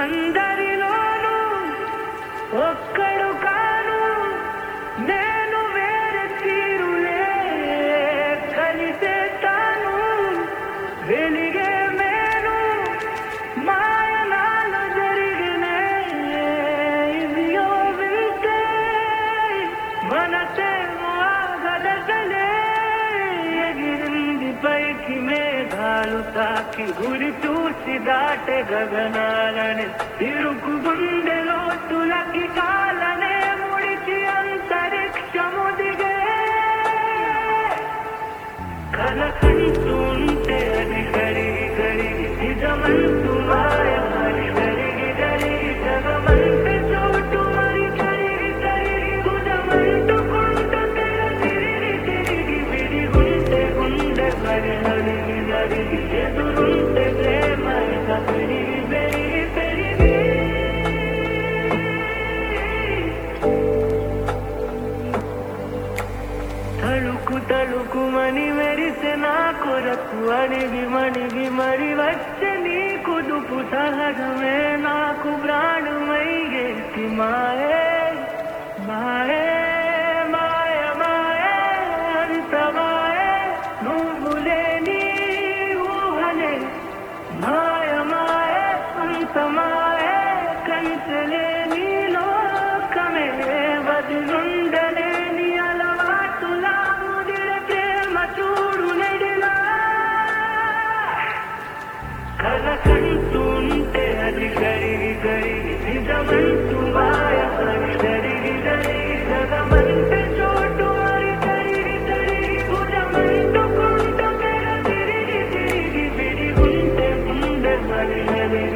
అందరిలోనూ ఒక్కడు కాను నేను వేరే తీరులే కలిసేతాను వెలిగే మేను మాయనాలు జరిగినే ఇదియో వింటే మనసేమో ఆగదలే ఎగిరింది పైకి మేఘాలు తాకి గురి చూసి దాటే గగనాలని తిరుగు గుండెలో తులకి కాలనే ముడిచి అంతరిక్షము దిగే కలకంటూ ఉంటే అది కరిగి కరిగి నిజమంటూ మాయ మరి కరిగి కరిగి జగమంటే చోటు మరి కరిగి కరిగి గుజమంటుకుంటూ తెర తిరిగి తిరిగి విడిగుంటే గుండె మరి నలిగి నలిగి ఎదురుంటే ప్రేమ ఇక పెరిగి పెరిగి పెరిగి తళుకు తళుకుమని మెరిసే నా కొరకు అణిగి మణిగి మరి వచ్చే నీ కుదుపు సహజమే నాకు ప్రాణమయ్యేసి మాయే మాయే మాయ మాయే అంత మాయే నువ్వు లేని ఊహలే మాయ మాయే అంత మాయే కంచలేని లోకమే వదిలుండలేని అలవాటులా ముదిర ప్రేమ చూడు నెడిలా కలకంటూ ఉంటే అది కరిగి కరిగి నిజమంటూ మాయ మరి కరిగి కరిగి జగమంటే చోటు మరి కరిగి కరిగి భుజమంటుకుంటూ తెర తిరిగి తిరిగి విడిగుంటే గుండె మరి నలిగి